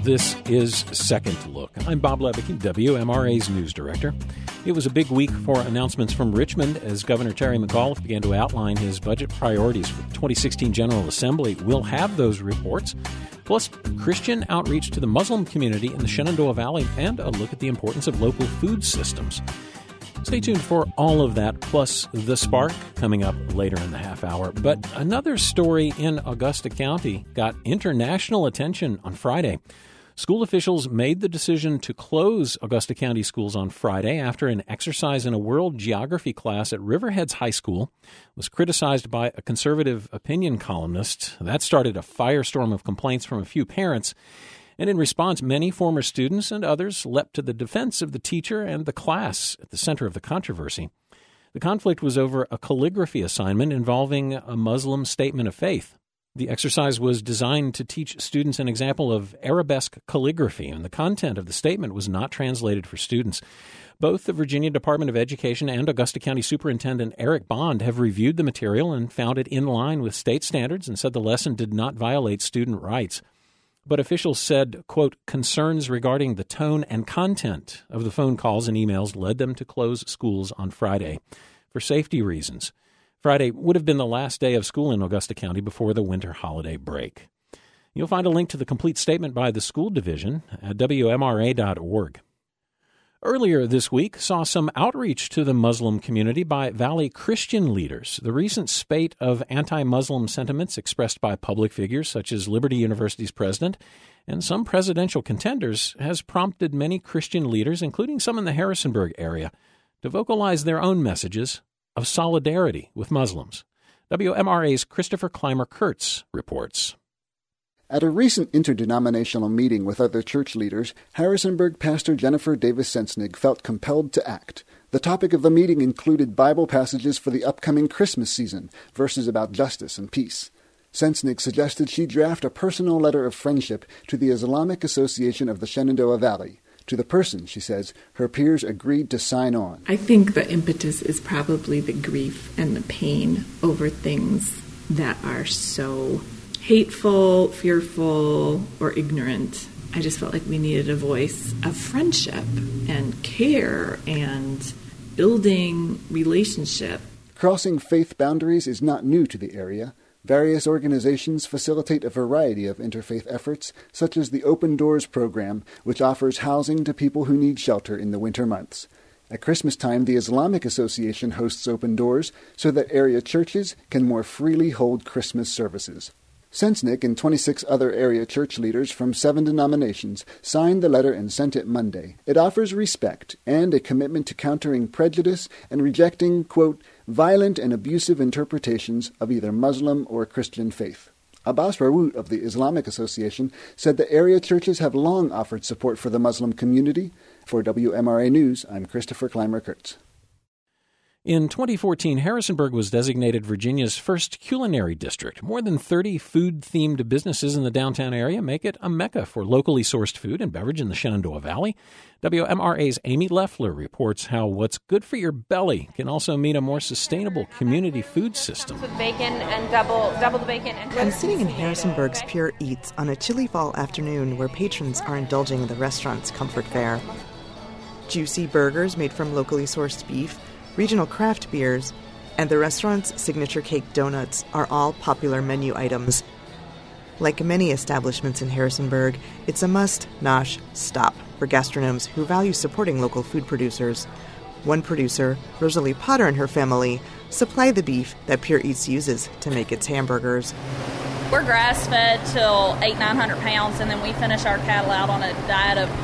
This is Second Look. I'm Bob Levicky, WMRA's news director. It was a big week for announcements from Richmond as Governor Terry McAuliffe began to outline his budget priorities for the 2016 General Assembly. We'll have those reports, plus Christian outreach to the Muslim community in the Shenandoah Valley and a look at the importance of local food systems. Stay tuned for all of that, plus The Spark coming up later in the half hour. But another story in Augusta County got international attention on Friday. School officials made the decision to close Augusta County schools on Friday after an exercise in a world geography class at Riverheads High School was criticized by a conservative opinion columnist. That started a firestorm of complaints from a few parents. And in response, many former students and others leapt to the defense of the teacher and the class at the center of the controversy. The conflict was over a calligraphy assignment involving a Muslim statement of faith. The exercise was designed to teach students an example of arabesque calligraphy, and the content of the statement was not translated for students. Both the Virginia Department of Education and Augusta County Superintendent Eric Bond have reviewed the material and found it in line with state standards and said the lesson did not violate student rights. But officials said, quote, concerns regarding the tone and content of the phone calls and emails led them to close schools on Friday for safety reasons. Friday would have been the last day of school in Augusta County before the winter holiday break. You'll find a link to the complete statement by the school division at WMRA.org. Earlier this week saw some outreach to the Muslim community by Valley Christian leaders. The recent spate of anti-Muslim sentiments expressed by public figures such as Liberty University's president and some presidential contenders has prompted many Christian leaders, including some in the Harrisonburg area, to vocalize their own messages of solidarity with Muslims. WMRA's Christopher Clymer-Kurtz reports. At a recent interdenominational meeting with other church leaders, Harrisonburg pastor Jennifer Davis Sensnig felt compelled to act. The topic of the meeting included Bible passages for the upcoming Christmas season, verses about justice and peace. Sensnig suggested she draft a personal letter of friendship to the Islamic Association of the Shenandoah Valley. To the person, she says, her peers agreed to sign on. I think the impetus is probably the grief and the pain over things that are so hateful, fearful, or ignorant. I just felt like we needed a voice of friendship and care and building relationship. Crossing faith boundaries is not new to the area. Various organizations facilitate a variety of interfaith efforts, such as the Open Doors program, which offers housing to people who need shelter in the winter months. At Christmas time, the Islamic Association hosts Open Doors so that area churches can more freely hold Christmas services. Sensnig and 26 other area church leaders from 7 denominations signed the letter and sent it Monday. It offers respect and a commitment to countering prejudice and rejecting, quote, violent and abusive interpretations of either Muslim or Christian faith. Abbas Rawoot of the Islamic Association said the area churches have long offered support for the Muslim community. For WMRA News, I'm Christopher Clymer-Kurtz. In 2014, Harrisonburg was designated Virginia's first culinary district. More than 30 food-themed businesses in the downtown area make it a mecca for locally sourced food and beverage in the Shenandoah Valley. WMRA's Amy Leffler reports how what's good for your belly can also mean a more sustainable community food system. With bacon and double the bacon. I'm sitting in Harrisonburg's Pure Eats on a chilly fall afternoon where patrons are indulging in the restaurant's comfort fare. Juicy burgers made from locally sourced beef, regional craft beers, and the restaurant's signature cake donuts are all popular menu items. Like many establishments in Harrisonburg, it's a must-nosh stop for gastronomes who value supporting local food producers. One producer, Rosalie Potter and her family, supply the beef that Pure Eats uses to make its hamburgers. We're grass-fed till 800-900 pounds, and then we finish our cattle out on a diet of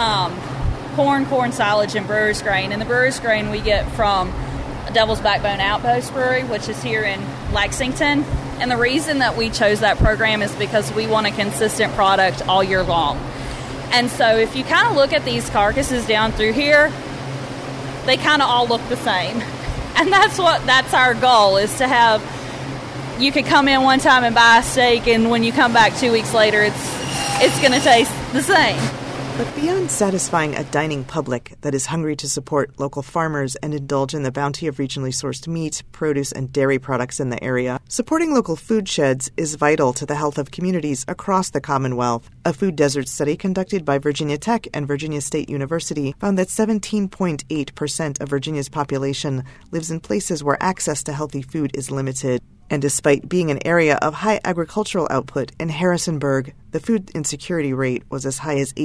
corn silage, and brewer's grain. And the brewer's grain we get from Devil's Backbone Outpost Brewery, which is here in Lexington. And the reason that we chose that program is because we want a consistent product all year long. And so if you kind of look at these carcasses down through here, they kind of all look the same. And that's our goal, is to have, you could come in one time and buy a steak, and when you come back 2 weeks later, it's going to taste the same. But beyond satisfying a dining public that is hungry to support local farmers and indulge in the bounty of regionally sourced meat, produce, and dairy products in the area, supporting local food sheds is vital to the health of communities across the Commonwealth. A food desert study conducted by Virginia Tech and Virginia State University found that 17.8% of Virginia's population lives in places where access to healthy food is limited. And despite being an area of high agricultural output in Harrisonburg, the food insecurity rate was as high as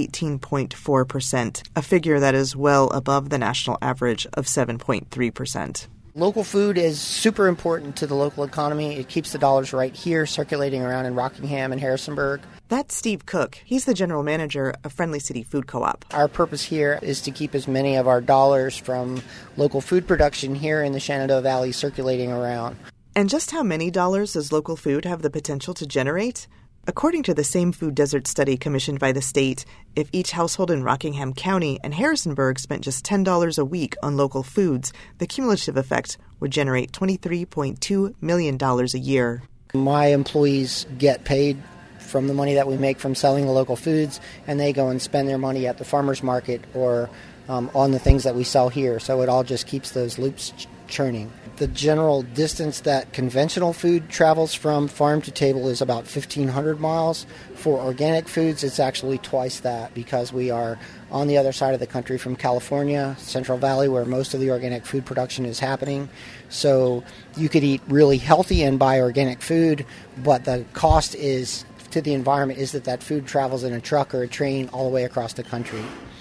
18.4%, a figure that is well above the national average of 7.3%. Local food is super important to the local economy. It keeps the dollars right here circulating around in Rockingham and Harrisonburg. That's Steve Cook. He's the general manager of Friendly City Food Co-op. Our purpose here is to keep as many of our dollars from local food production here in the Shenandoah Valley circulating around. And just how many dollars does local food have the potential to generate? According to the same food desert study commissioned by the state, if each household in Rockingham County and Harrisonburg spent just $10 a week on local foods, the cumulative effect would generate $23.2 million a year. My employees get paid from the money that we make from selling the local foods, and they go and spend their money at the farmer's market or on the things that we sell here. So it all just keeps those loops churning. The general distance that conventional food travels from farm to table is about 1,500 miles. For organic foods, it's actually twice that because we are on the other side of the country from California, Central Valley, where most of the organic food production is happening. So you could eat really healthy and buy organic food, but the cost is to the environment is that food travels in a truck or a train all the way across the country.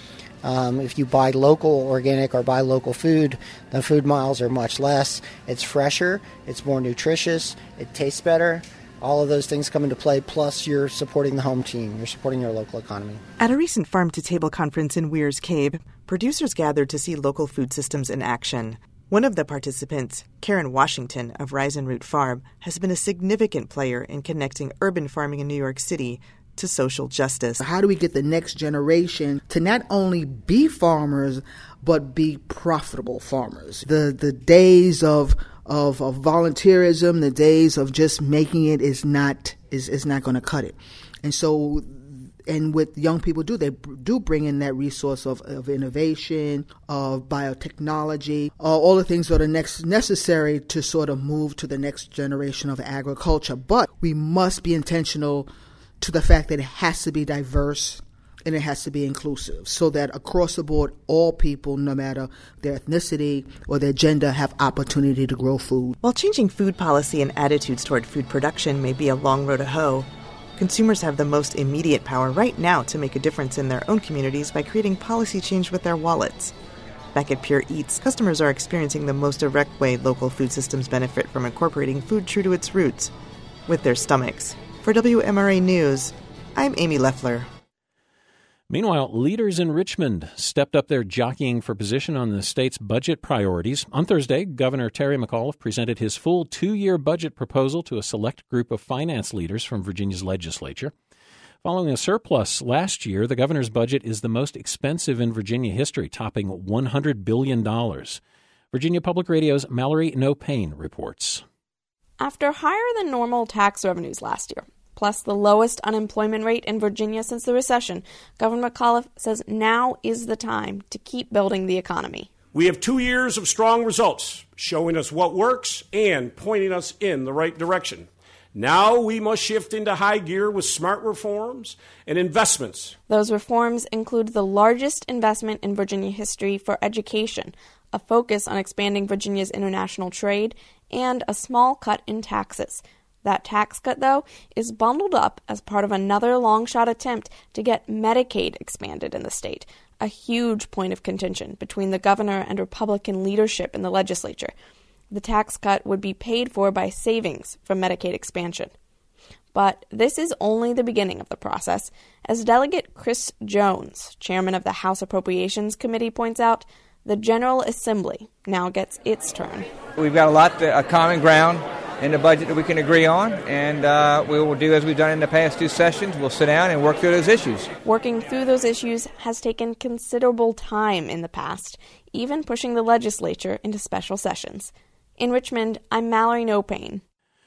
If you buy local organic or buy local food, the food miles are much less. It's fresher, it's more nutritious, it tastes better. All of those things come into play, plus you're supporting the home team. You're supporting your local economy. At a recent farm-to-table conference in Weir's Cave, producers gathered to see local food systems in action. One of the participants, Karen Washington of Rise and Root Farm, has been a significant player in connecting urban farming in New York City to social justice. How do we get the next generation to not only be farmers, but be profitable farmers? The days of volunteerism, the days of just making it is not going to cut it. And so, and what young people do, they do bring in that resource of innovation, of biotechnology, all the things that are necessary to sort of move to the next generation of agriculture. But we must be intentional to the fact that it has to be diverse and it has to be inclusive so that across the board, all people, no matter their ethnicity or their gender, have opportunity to grow food. While changing food policy and attitudes toward food production may be a long road to hoe, consumers have the most immediate power right now to make a difference in their own communities by creating policy change with their wallets. Back at Pure Eats, customers are experiencing the most direct way local food systems benefit from incorporating food true to its roots with their stomachs. For WMRA News, I'm Amy Leffler. Meanwhile, leaders in Richmond stepped up their jockeying for position on the state's budget priorities. On Thursday, Governor Terry McAuliffe presented his full 2-year budget proposal to a select group of finance leaders from Virginia's legislature. Following a surplus last year, the governor's budget is the most expensive in Virginia history, topping $100 billion. Virginia Public Radio's Mallory No-Pain reports. After higher than normal tax revenues last year, plus the lowest unemployment rate in Virginia since the recession, Governor McAuliffe says now is the time to keep building the economy. We have 2 years of strong results, showing us what works and pointing us in the right direction. Now we must shift into high gear with smart reforms and investments. Those reforms include the largest investment in Virginia history for education, a focus on expanding Virginia's international trade, and a small cut in taxes. That tax cut, though, is bundled up as part of another long-shot attempt to get Medicaid expanded in the state, a huge point of contention between the governor and Republican leadership in the legislature. The tax cut would be paid for by savings from Medicaid expansion. But this is only the beginning of the process. As Delegate Chris Jones, chairman of the House Appropriations Committee, points out, the General Assembly now gets its turn. We've got a lot of common ground in the budget that we can agree on, and we will do as we've done in the past 2 sessions. We'll sit down and work through those issues. Working through those issues has taken considerable time in the past, even pushing the legislature into special sessions. In Richmond, I'm Mallory No-Pain.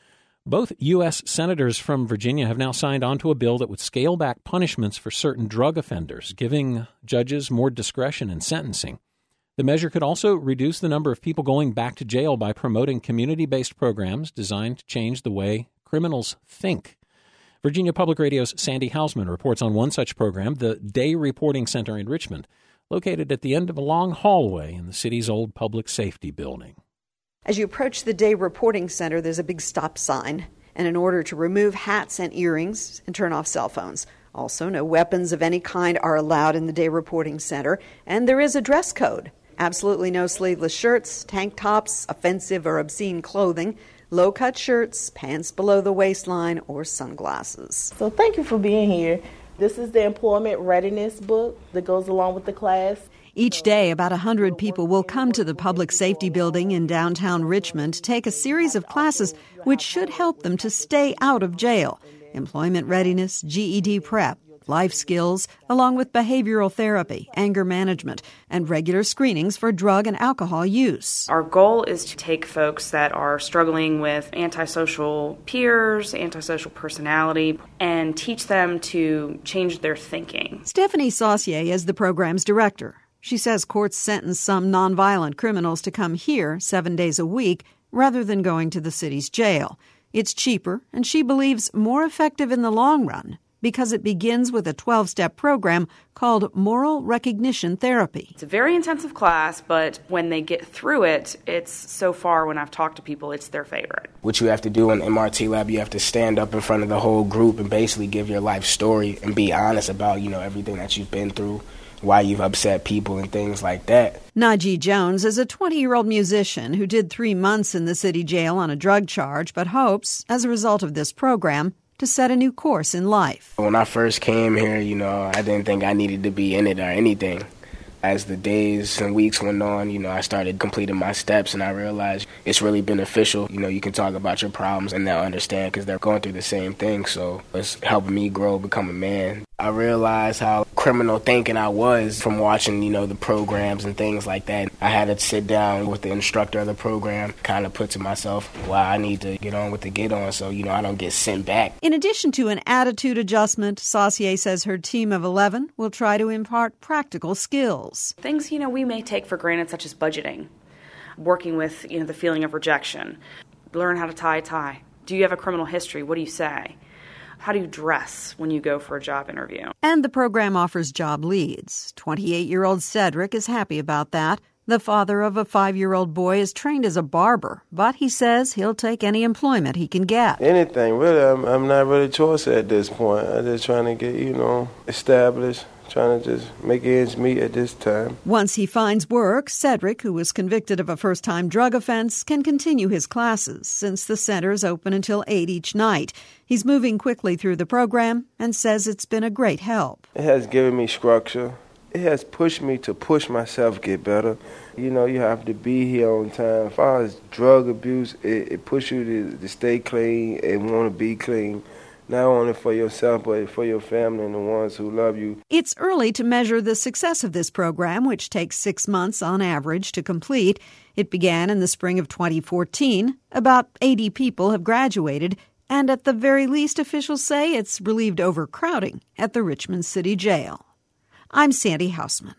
Both U.S. senators from Virginia have now signed onto a bill that would scale back punishments for certain drug offenders, giving judges more discretion in sentencing. The measure could also reduce the number of people going back to jail by promoting community-based programs designed to change the way criminals think. Virginia Public Radio's Sandy Hausman reports on one such program, the Day Reporting Center in Richmond, located at the end of a long hallway in the city's old public safety building. As you approach the Day Reporting Center, there's a big stop sign, and in order to remove hats and earrings and turn off cell phones. Also, no weapons of any kind are allowed in the Day Reporting Center, and there is a dress code. Absolutely no sleeveless shirts, tank tops, offensive or obscene clothing, low-cut shirts, pants below the waistline, or sunglasses. So thank you for being here. This is the employment readiness book that goes along with the class. Each day, about 100 people will come to the public safety building in downtown Richmond to take a series of classes which should help them to stay out of jail. Employment readiness, GED prep, life skills, along with behavioral therapy, anger management, and regular screenings for drug and alcohol use. Our goal is to take folks that are struggling with antisocial peers, antisocial personality, and teach them to change their thinking. Stephanie Saucier is the program's director. She says courts sentence some nonviolent criminals to come here 7 days a week rather than going to the city's jail. It's cheaper, and she believes more effective in the long run because it begins with a 12-step program called Moral Recognition Therapy. It's a very intensive class, but when they get through it, it's so far when I've talked to people, it's their favorite. What you have to do in MRT Lab, you have to stand up in front of the whole group and basically give your life story and be honest about, everything that you've been through, why you've upset people and things like that. Najee Jones is a 20-year-old musician who did 3 months in the city jail on a drug charge, but hopes, as a result of this program, to set a new course in life. When I first came here, I didn't think I needed to be in it or anything. As the days and weeks went on, I started completing my steps, and I realized it's really beneficial. You can talk about your problems and they'll understand because they're going through the same thing. So it's helping me grow, become a man. I realized how criminal thinking I was from watching, the programs and things like that. I had to sit down with the instructor of the program, kind of put to myself, wow, I need to get on with the get on so, I don't get sent back. In addition to an attitude adjustment, Saucier says her team of 11 will try to impart practical skills. Things, we may take for granted, such as budgeting, working with, the feeling of rejection. Learn how to tie a tie. Do you have a criminal history? What do you say? How do you dress when you go for a job interview? And the program offers job leads. 28-year-old Cedric is happy about that. The father of a 5-year-old boy is trained as a barber, but he says he'll take any employment he can get. Anything, really. I'm not really choice at this point. I'm just trying to get, established. Trying to just make ends meet at this time. Once he finds work, Cedric, who was convicted of a first-time drug offense, can continue his classes since the center is open until 8 each night. He's moving quickly through the program and says it's been a great help. It has given me structure. It has pushed me to push myself get better. You have to be here on time. As far as drug abuse, it pushes you to stay clean and want to be clean. Not only for yourself, but for your family and the ones who love you. It's early to measure the success of this program, which takes 6 months on average to complete. It began in the spring of 2014. About 80 people have graduated, and at the very least, officials say it's relieved overcrowding at the Richmond City Jail. I'm Sandy Hausman.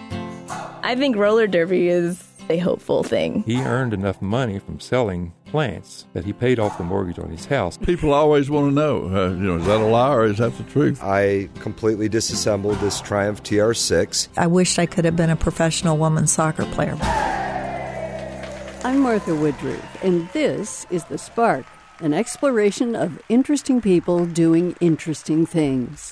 I think roller derby is a hopeful thing. He earned enough money from selling plants that he paid off the mortgage on his house. People always want to know, is that a lie or is that the truth? I completely disassembled this Triumph TR6. I wish I could have been a professional women's soccer player. I'm Martha Woodruff, and this is The Spark, an exploration of interesting people doing interesting things.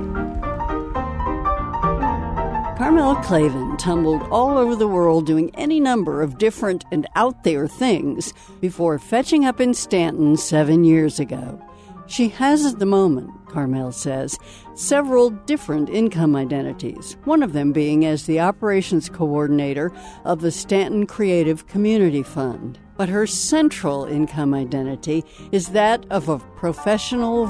Carmel Clavin tumbled all over the world doing any number of different and out-there things before fetching up in Stanton 7 years ago. She has at the moment, Carmel says, several different income identities, one of them being as the operations coordinator of the Stanton Creative Community Fund. But her central income identity is that of a professional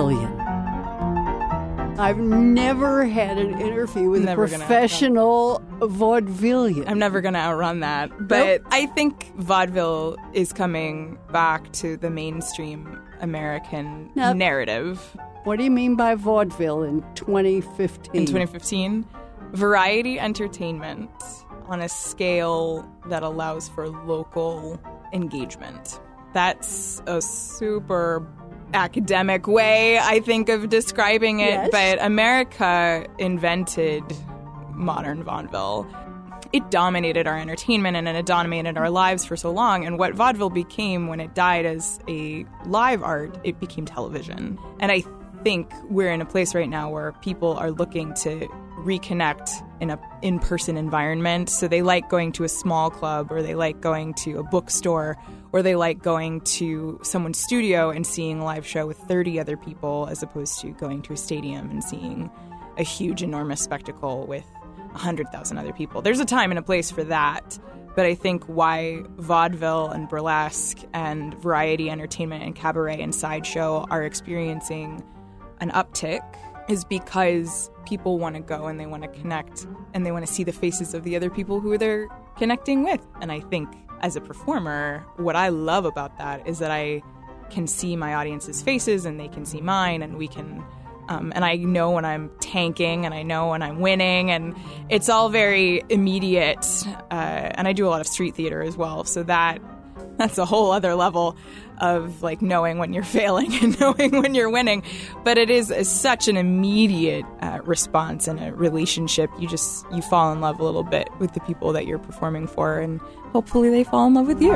vaudevillian. I've never had an interview with a professional vaudevillian. I'm never going to outrun that. But I think vaudeville is coming back to the mainstream American narrative. What do you mean by vaudeville in 2015? In 2015, variety entertainment on a scale that allows for local engagement. That's a super academic way, I think, of describing it, yes. But America invented modern vaudeville. It dominated our entertainment and it dominated our lives for so long, and what vaudeville became when it died as a live art, it became television. And I think we're in a place right now where people are looking to reconnect in a in-person environment. So they like going to a small club, or they like going to a bookstore, or they like going to someone's studio and seeing a live show with 30 other people, as opposed to going to a stadium and seeing a huge, enormous spectacle with 100,000 other people. There's a time and a place for that. But I think why vaudeville and burlesque and variety entertainment and cabaret and sideshow are experiencing an uptick is because people want to go and they want to connect and they want to see the faces of the other people who they're connecting with. And I think as a performer, what I love about that is that I can see my audience's faces and they can see mine, and we can, and I know when I'm tanking and I know when I'm winning, and it's all very immediate. And I do a lot of street theater as well, so that's a whole other level of like knowing when you're failing and knowing when you're winning. But it is such an immediate response and a relationship. You fall in love a little bit with the people that you're performing for, and hopefully they fall in love with you.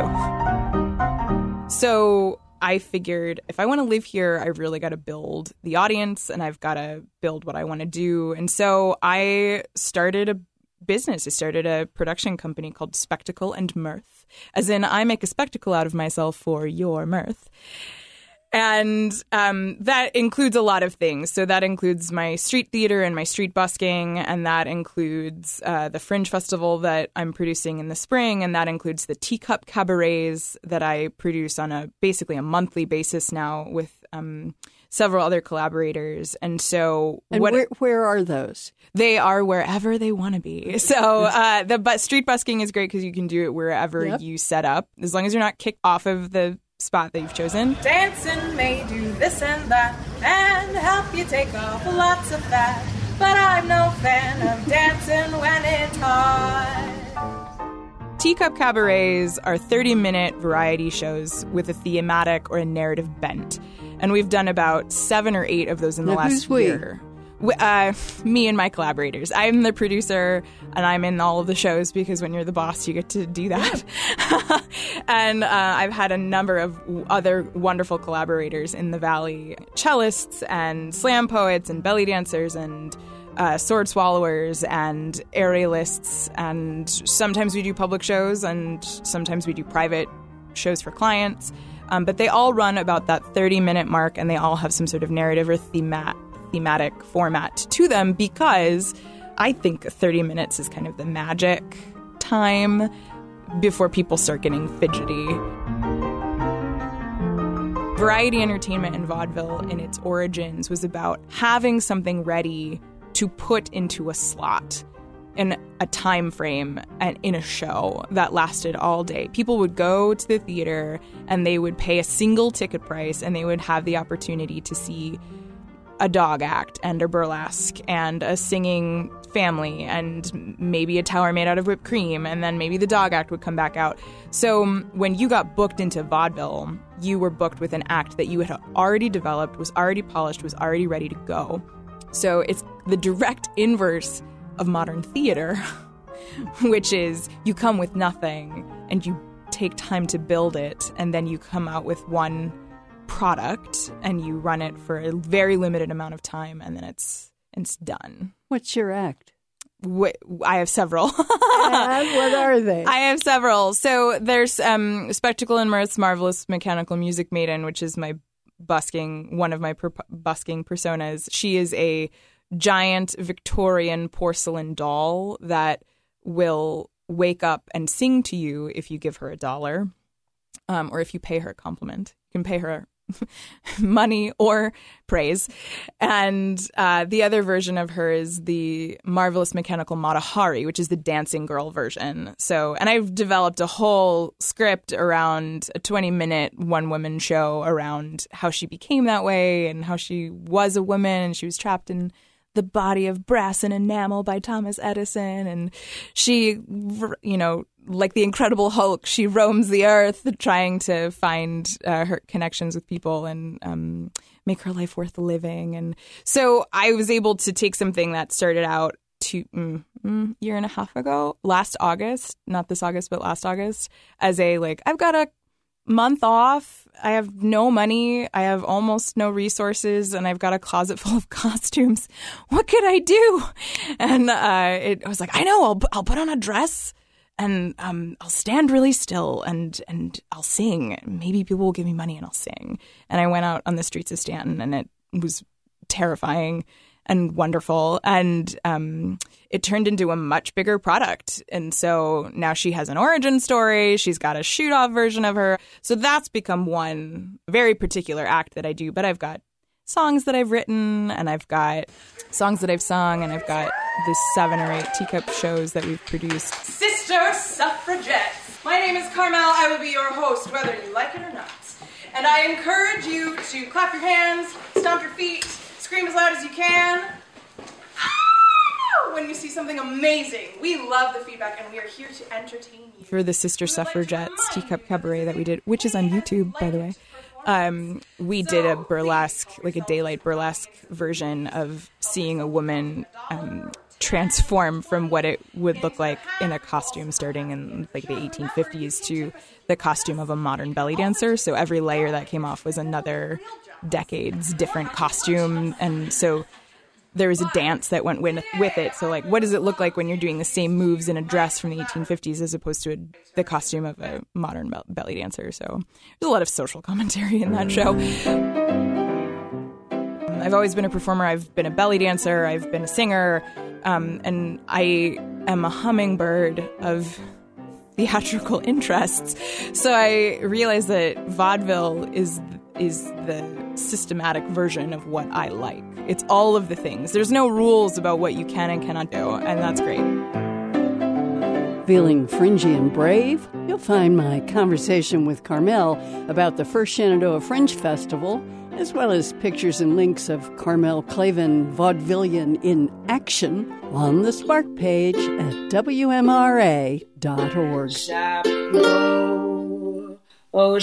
So I figured if I want to live here, I really got to build the audience and I've got to build what I want to do. And so I started a business. I started a production company called Spectacle and Mirth, as in I make a spectacle out of myself for your mirth. And that includes a lot of things. So that includes my street theater and my street busking, and that includes the Fringe Festival that I'm producing in the spring, and that includes the Teacup Cabarets that I produce on basically a monthly basis now with several other collaborators. And so where are those? They are wherever they want to be. So but street busking is great because you can do it wherever you set up, as long as you're not kicked off of the spot that you've chosen. Dancing may do this and that and help you take off lots of fat, but I'm no fan of dancing when it's hot. Teacup Cabarets are 30-minute variety shows with a thematic or a narrative bent. And we've done about 7 or 8 of those in the last year. Me and my collaborators. I'm the producer, and I'm in all of the shows because when you're the boss, you get to do that. And I've had a number of other wonderful collaborators in the Valley, cellists and slam poets and belly dancers and sword swallowers and aerialists. And sometimes we do public shows and sometimes we do private shows for clients. But they all run about that 30-minute mark, and they all have some sort of narrative or thematic format to them, because I think 30 minutes is kind of the magic time before people start getting fidgety. Variety entertainment and vaudeville in its origins was about having something ready to put into a slot in a time frame and in a show that lasted all day. People would go to the theater and they would pay a single ticket price, and they would have the opportunity to see a dog act and a burlesque and a singing family and maybe a tower made out of whipped cream, and then maybe the dog act would come back out. So when you got booked into vaudeville, you were booked with an act that you had already developed, was already polished, was already ready to go. So it's the direct inverse of modern theater, which is you come with nothing and you take time to build it, and then you come out with one product and you run it for a very limited amount of time, and then it's done. What's your act? I have several. And what are they? I have several. So there's Spectacle and Mirth's Marvelous Mechanical Music Maiden, which is my one of my busking personas. She is a giant Victorian porcelain doll that will wake up and sing to you if you give her $1, or if you pay her a compliment. You can pay her money or praise. And the other version of her is the Marvelous Mechanical Mata Hari, which is the dancing girl version. So, and I've developed a whole script around a 20-minute one-woman show around how she became that way and how she was a woman and she was trapped in the body of brass and enamel by Thomas Edison. And she, like the Incredible Hulk, she roams the earth trying to find her connections with people and make her life worth living. And so I was able to take something that started out year and a half ago, last August, not this August, but last August, as I've got a month off. I have no money. I have almost no resources, and I've got a closet full of costumes. What could I do? And I was like, I know. I'll put on a dress, and I'll stand really still, and I'll sing. Maybe people will give me money, and I'll sing. And I went out on the streets of Stanton, and it was terrifying and wonderful. And it turned into a much bigger product. And so now she has an origin story. She's got a shoot-off version of her. So that's become one very particular act that I do. But I've got songs that I've written, and I've got songs that I've sung, and I've got the 7 or 8 teacup shows that we've produced. Sister Suffragettes. My name is Carmel. I will be your host, whether you like it or not. And I encourage you to clap your hands, stomp your feet, scream as loud as you can when you see something amazing. We love the feedback, and we are here to entertain you. For the Sister Suffragettes Teacup Cabaret that we did, which is on YouTube, by the way, we did a burlesque, like a daylight burlesque version of seeing a woman transform from what it would look like in a costume starting in the 1850s to the costume of a modern belly dancer. So every layer that came off was another decade's different costume. And so there was a dance that went with it. So what does it look like when you're doing the same moves in a dress from the 1850s as opposed to the costume of a modern belly dancer? So there's a lot of social commentary in that show. I've always been a performer. I've been a belly dancer. I've been a singer. And I am a hummingbird of theatrical interests. So I realized that vaudeville is the systematic version of what I like. It's all of the things. There's no rules about what you can and cannot do, and that's great. Feeling fringy and brave? You'll find my conversation with Carmel about the first Shenandoah Fringe Festival, as well as pictures and links of Carmel Clavin vaudevillian in action on the Spark page at WMRA.org. Chapeau, oh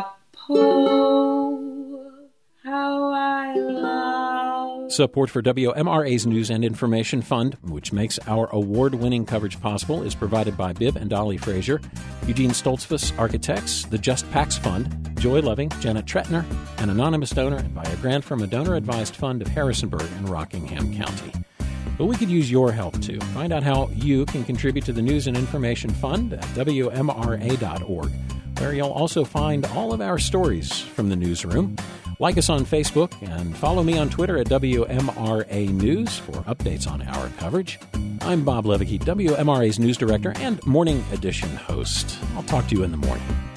chapeau, how I love. Support for WMRA's News and Information Fund, which makes our award-winning coverage possible, is provided by Bibb and Dolly Frazier, Eugene Stoltzfus Architects, the Just Pax Fund, Joy Loving, Janet Tretner, an anonymous donor, and by a grant from a donor-advised fund of Harrisonburg and Rockingham County. But we could use your help, too. Find out how you can contribute to the News and Information Fund at WMRA.org, where you'll also find all of our stories from the newsroom. Like us on Facebook and follow me on Twitter at WMRA News for updates on our coverage. I'm Bob Levicki, WMRA's news director and Morning Edition host. I'll talk to you in the morning.